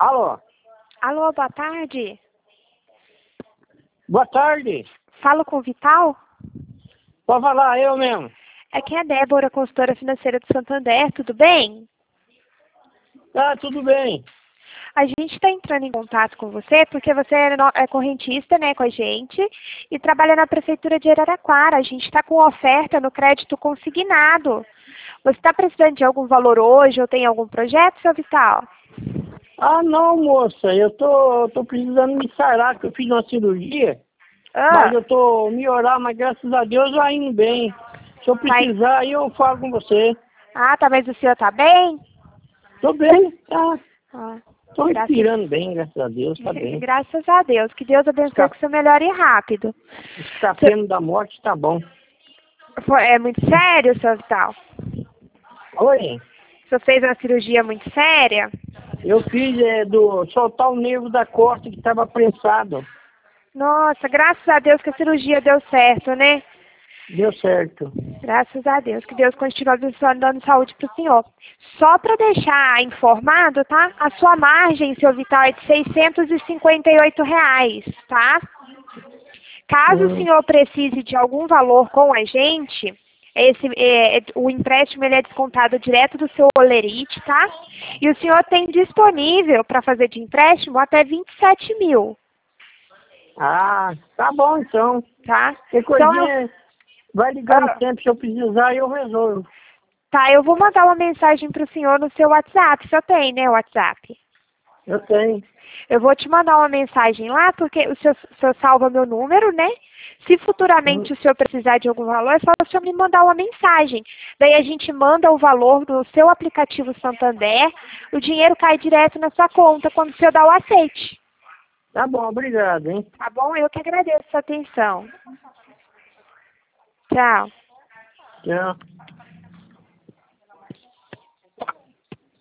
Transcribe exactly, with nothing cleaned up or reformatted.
Alô? Alô, boa tarde. Boa tarde. Falo com o Vital? Pode falar, eu mesmo. É que é a Débora, consultora financeira do Santander, tudo bem? Ah, tudo bem. A gente está entrando em contato com você porque você é, no- é correntista, né, com a gente e trabalha na Prefeitura de Araraquara. A gente está com oferta no crédito consignado. Você está precisando de algum valor hoje ou tem algum projeto, seu Vital? Ah, não, moça, eu tô, tô precisando me sarar, que eu fiz uma cirurgia, mas Ah, eu tô melhorar, mas graças a Deus vai indo bem. Se eu vai. precisar, aí eu falo com você. Ah, tá, mas o senhor tá bem? Tô bem, tá? Ah, Tô graças, respirando bem, graças a Deus, tá bem. graças a Deus. Que Deus abençoe que o senhor melhore rápido. Escapendo da morte, tá bom. Foi- É muito sério, seu Vital? Oi, O senhor fez uma cirurgia muito séria? eu fiz é, do soltar o nervo da costa que tava prensado. Nossa, graças a Deus que a cirurgia deu certo, né? Deu certo. Graças a Deus. Que Deus continue abençoando, dando saúde para o senhor. Só para deixar informado, tá? A sua margem, seu Vital, é de seiscentos e cinquenta e oito reais, tá? Caso o Hum. senhor precise de algum valor com a gente, esse, é, é, o empréstimo ele é descontado direto do seu Olerite, tá? E o senhor tem disponível para fazer de empréstimo até vinte e sete mil, Ah, tá bom então. tá? Que Então, eu, coisinha, vai ligando ah, sempre, se eu precisar eu resolvo. tá, eu vou mandar uma mensagem para o senhor no seu WhatsApp. O senhor tem, né, o WhatsApp? Eu tenho. Eu vou te mandar uma mensagem lá, porque o senhor, o senhor salva meu número, né? Se Hum. futuramente o senhor precisar de algum valor, é só o senhor me mandar uma mensagem. Daí a gente manda o valor do seu aplicativo Santander, o dinheiro cai direto na sua conta quando o senhor dá o aceite. Tá bom, obrigado, hein? Tá bom? Eu que agradeço a sua atenção. Tchau. Tchau.